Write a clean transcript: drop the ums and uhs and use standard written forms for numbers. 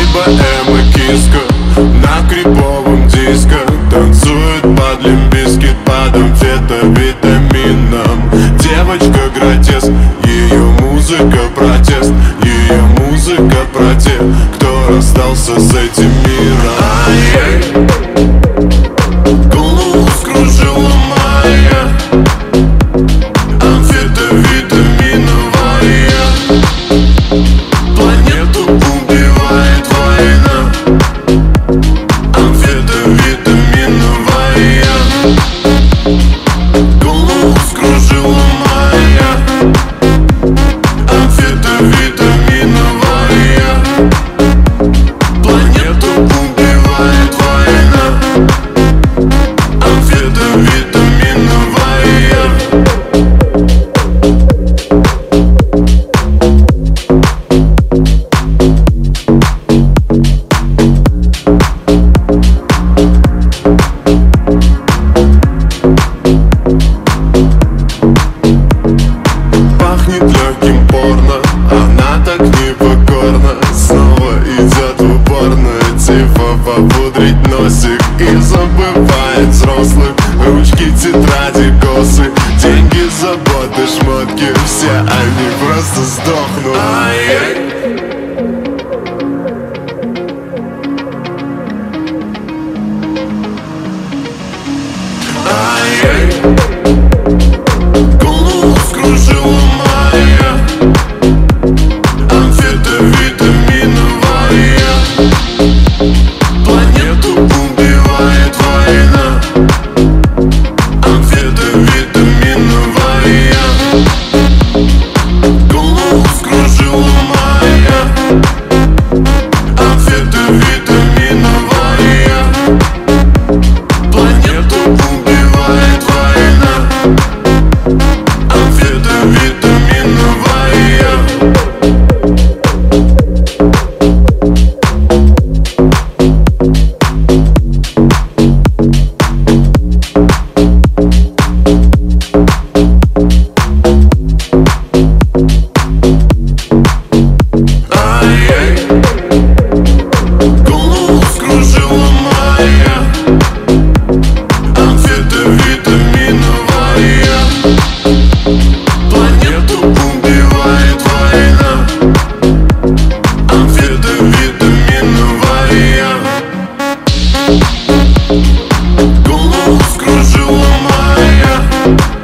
либо эмо-киска на криповом диско танцует под Limp Bizkit под амфетавитамином. Девочка гротеск, ее музыка протест, ее музыка про тех, кто расстался с этим миром. Ай-яй, голову скружила моя амфетавитаминовая. Планету убивает война, амфетавитаминовая. Голову скружила моя амфетавитаминовая. Планету убивает война, амфетавитаминовая. Пахнет легким порно, она так непокорна. Снова идет в уборную, типа попудрить носик. И забывает взрослых ручки, тетради, косы, деньги, заботы, шмотки. Все они просто сдохнут. Ай-яй. Ай-яй, голову скружила моя амфетавитаминовая. Планету убивает война, амфетавитаминовая. Голову скружила моя амфетавитаминовая. Планету убивает война, амфетавитаминовая. Ай-яй, голову скружила моя амфетавитаминовая. Планету убивает война, амфетавитаминовая. Голову скружила моя